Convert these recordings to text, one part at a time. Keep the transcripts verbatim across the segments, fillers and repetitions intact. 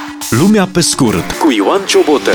Lumea pe scurt cu Ioan Ciobotă.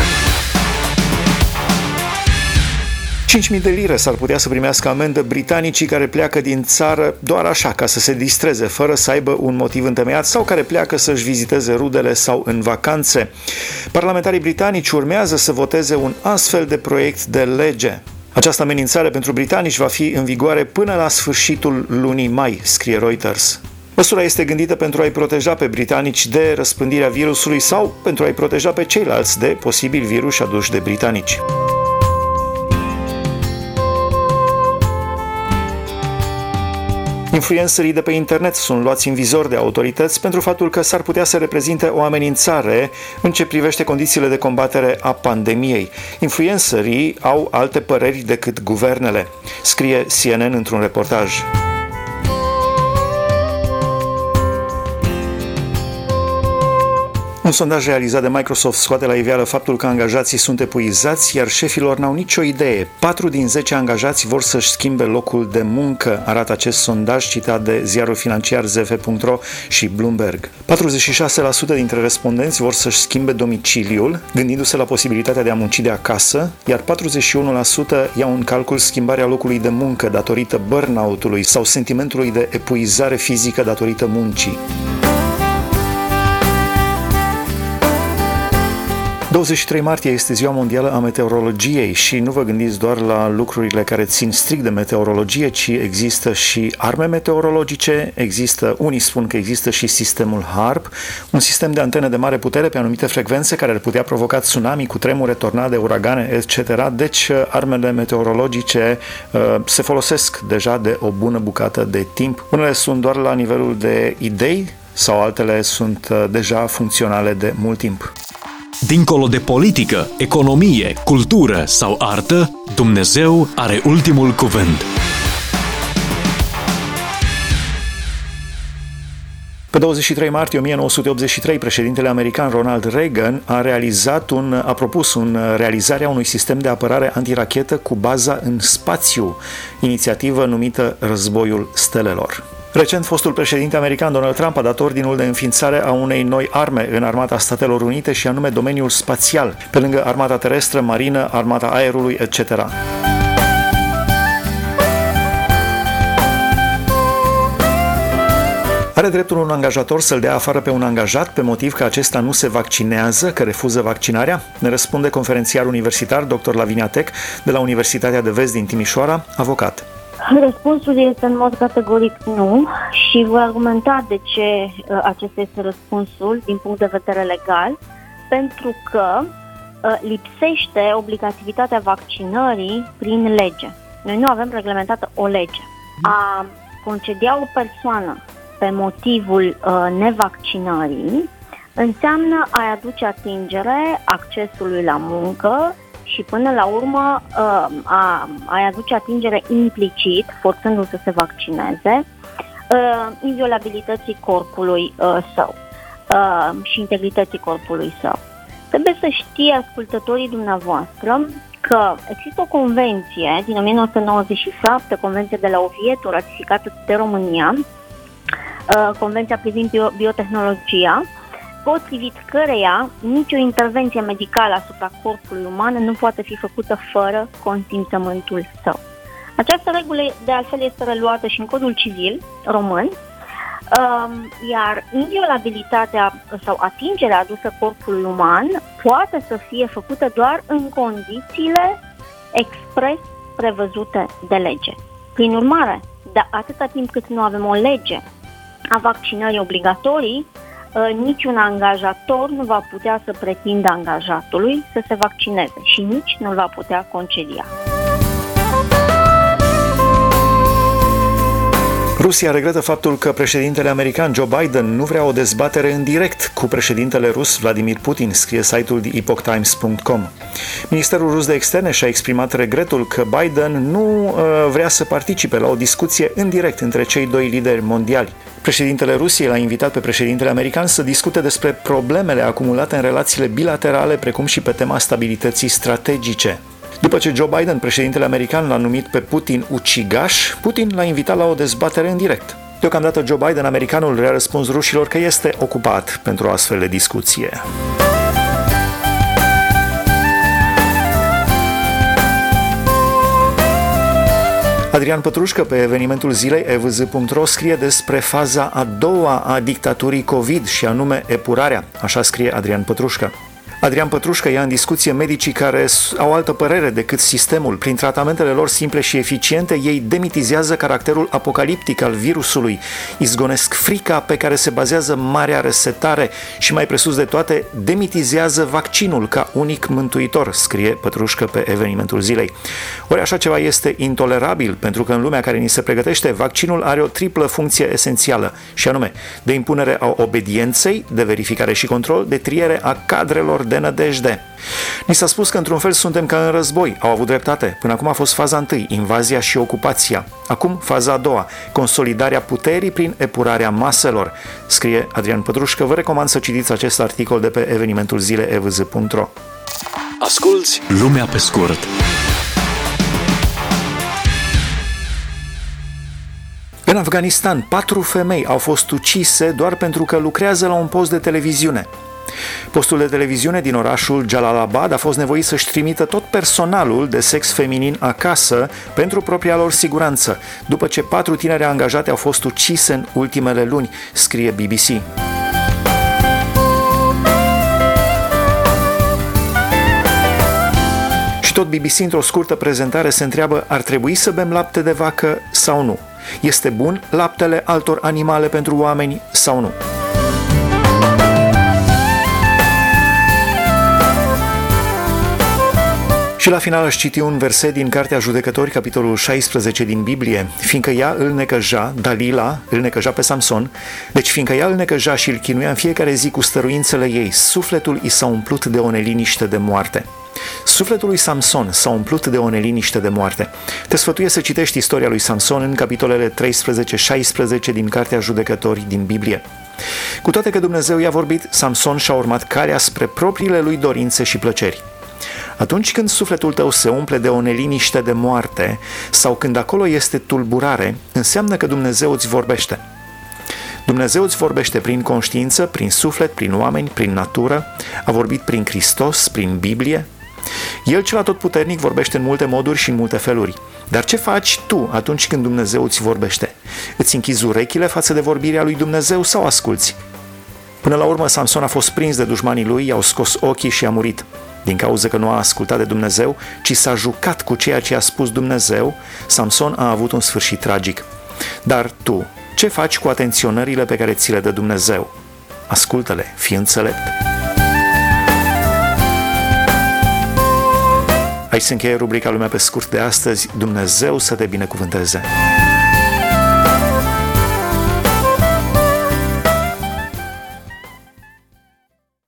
cinci mii de lire s-ar putea să primească amendă britanicii care pleacă din țară doar așa, ca să se distreze, fără să aibă un motiv întemeiat, sau care pleacă să-și viziteze rudele sau în vacanțe. Parlamentarii britanici urmează să voteze un astfel de proiect de lege. Această amenințare pentru britanici va fi în vigoare până la sfârșitul lunii mai, scrie Reuters. Măsura este gândită pentru a-i proteja pe britanici de răspândirea virusului sau pentru a-i proteja pe ceilalți de posibil virus aduși de britanici. Influencerii de pe internet sunt luați în vizor de autorități pentru faptul că s-ar putea să reprezinte o amenințare în ce privește condițiile de combatere a pandemiei. Influencerii au alte păreri decât guvernele, scrie C N N într-un reportaj. Un sondaj realizat de Microsoft scoate la iveală faptul că angajații sunt epuizați, iar șefilor n-au nicio idee. patru din zece angajați vor să-și schimbe locul de muncă, arată acest sondaj citat de ziarul financiar Z F punct ro și Bloomberg. patruzeci și șase la sută dintre respondenți vor să-și schimbe domiciliul, gândindu-se la posibilitatea de a munci de acasă, iar patruzeci și unu la sută iau în calcul schimbarea locului de muncă datorită burnout-ului sau sentimentului de epuizare fizică datorită muncii. douăzeci și trei martie este Ziua Mondială a Meteorologiei și nu vă gândiți doar la lucrurile care țin strict de meteorologie, ci există și arme meteorologice, există, unii spun că există și sistemul HARP, un sistem de antene de mare putere pe anumite frecvențe care ar putea provoca tsunami, cutremure, tornade, uragane, et cetera. Deci armele meteorologice uh, se folosesc deja de o bună bucată de timp. Unele sunt doar la nivelul de idei sau altele sunt uh, deja funcționale de mult timp. Dincolo de politică, economie, cultură sau artă, Dumnezeu are ultimul cuvânt. Pe douăzeci și trei martie o mie nouă sute optzeci și trei, președintele american Ronald Reagan a realizat un, a propus un, realizarea unui sistem de apărare antirachetă cu baza în spațiu, inițiativă numită Războiul Stelelor. Recent, fostul președinte american Donald Trump a dat ordinul de înființare a unei noi arme în Armata Statelor Unite și anume domeniul spațial, pe lângă armata terestră, marină, armata aerului, et cetera. Are dreptul un angajator să-l dea afară pe un angajat pe motiv că acesta nu se vaccinează, că refuză vaccinarea? Ne răspunde conferențiar universitar doctor Lavinia Tech de la Universitatea de Vest din Timișoara, avocat. Răspunsul este în mod categoric nu și voi argumenta de ce uh, acesta este răspunsul din punct de vedere legal, pentru că uh, lipsește obligativitatea vaccinării prin lege. Noi nu avem reglementată o lege. A concedia o persoană pe motivul uh, nevaccinării înseamnă a-i aduce atingere accesului la muncă și până la urmă a, a aduce atingere implicit, forțându-l să se vaccineze, inviolabilității corpului său și integrității corpului său. Trebuie să știe ascultătorii dumneavoastră că există o convenție din o mie nouă sute nouăzeci și șapte, convenție de la Oviedo, ratificată de România, convenția privind bio- biotehnologia, potrivit căreia nicio intervenție medicală asupra corpului uman nu poate fi făcută fără consimțământul său. Această regulă, de altfel, este reluată și în Codul Civil român, iar inviolabilitatea sau atingerea adusă corpului uman poate să fie făcută doar în condițiile expres prevăzute de lege. Prin urmare, de atâta timp cât nu avem o lege a vaccinării obligatorii, niciun angajator nu va putea să pretindă angajatului să se vaccineze și nici nu-l va putea concedia. Rusia regretă faptul că președintele american Joe Biden nu vrea o dezbatere în direct cu președintele rus Vladimir Putin, scrie site-ul the epoch times punct com. Ministerul rus de externe și-a exprimat regretul că Biden nu uh, vrea să participe la o discuție în direct între cei doi lideri mondiali. Președintele Rusiei l-a invitat pe președintele american să discute despre problemele acumulate în relațiile bilaterale, precum și pe tema stabilității strategice. După ce Joe Biden, președintele american, l-a numit pe Putin ucigaș, Putin l-a invitat la o dezbatere în direct. Deocamdată Joe Biden, americanul, le-a răspuns rușilor că este ocupat pentru o astfel de discuție. Adrian Pătrușcă pe evenimentul zilei e v z punct ro scrie despre faza a doua a dictaturii COVID și anume epurarea. Așa scrie Adrian Pătrușcă. Adrian Pătrușcă ia în discuție medicii care au altă părere decât sistemul. Prin tratamentele lor simple și eficiente, ei demitizează caracterul apocaliptic al virusului, izgonesc frica pe care se bazează marea resetare și, mai presus de toate, demitizează vaccinul ca unic mântuitor, scrie Pătrușcă pe evenimentul zilei. Ori așa ceva este intolerabil, pentru că în lumea care ni se pregătește, vaccinul are o triplă funcție esențială, și anume de impunere a obedienței, de verificare și control, de triere a cadrelor de nădejde. Ni s-a spus că într-un fel suntem ca în război. Au avut dreptate. Până acum a fost faza întâi, invazia și ocupația. Acum faza a doua, consolidarea puterii prin epurarea maselor. Scrie Adrian Pătrușcă. Vă recomand să citiți acest articol de pe evenimentul zilei e v z punct ro. Asculți Lumea pe scurt. În Afganistan, patru femei au fost ucise doar pentru că lucrează la un post de televiziune. Postul de televiziune din orașul Jalalabad a fost nevoit să-și trimită tot personalul de sex feminin acasă pentru propria lor siguranță, după ce patru tinere angajate au fost ucise în ultimele luni, scrie B B C. Și tot B B C, într-o scurtă prezentare, se întreabă: ar trebui să bem lapte de vacă sau nu? Este bun laptele altor animale pentru oameni sau nu? Și la final aș citi un verset din Cartea Judecători, capitolul șaisprezece din Biblie. Fiindcă ea îl necăja, Dalila îl necăja pe Samson, deci fiindcă ea îl necăja și îl chinuia în fiecare zi cu stăruințele ei, sufletul i s-a umplut de o neliniște de moarte. Sufletul lui Samson s-a umplut de o neliniște de moarte. Te sfătuiesc să citești istoria lui Samson în capitolele treisprezece șaisprezece din Cartea Judecători din Biblie. Cu toate că Dumnezeu i-a vorbit, Samson și-a urmat calea spre propriile lui dorințe și plăceri. Atunci când sufletul tău se umple de o neliniște de moarte sau când acolo este tulburare, înseamnă că Dumnezeu îți vorbește. Dumnezeu îți vorbește prin conștiință, prin suflet, prin oameni, prin natură, a vorbit prin Hristos, prin Biblie. El, cel atotputernic, vorbește în multe moduri și în multe feluri. Dar ce faci tu atunci când Dumnezeu îți vorbește? Îți închizi urechile față de vorbirea lui Dumnezeu sau asculți? Până la urmă, Samson a fost prins de dușmanii lui, i-au scos ochii și a murit. Din cauza că nu a ascultat de Dumnezeu, ci s-a jucat cu ceea ce a spus Dumnezeu, Samson a avut un sfârșit tragic. Dar tu, ce faci cu atenționările pe care ți le dă Dumnezeu? Ascultă-le, fii înțelept. Aici se încheie rubrica Lumea pe scurt de astăzi. Dumnezeu să te binecuvânteze!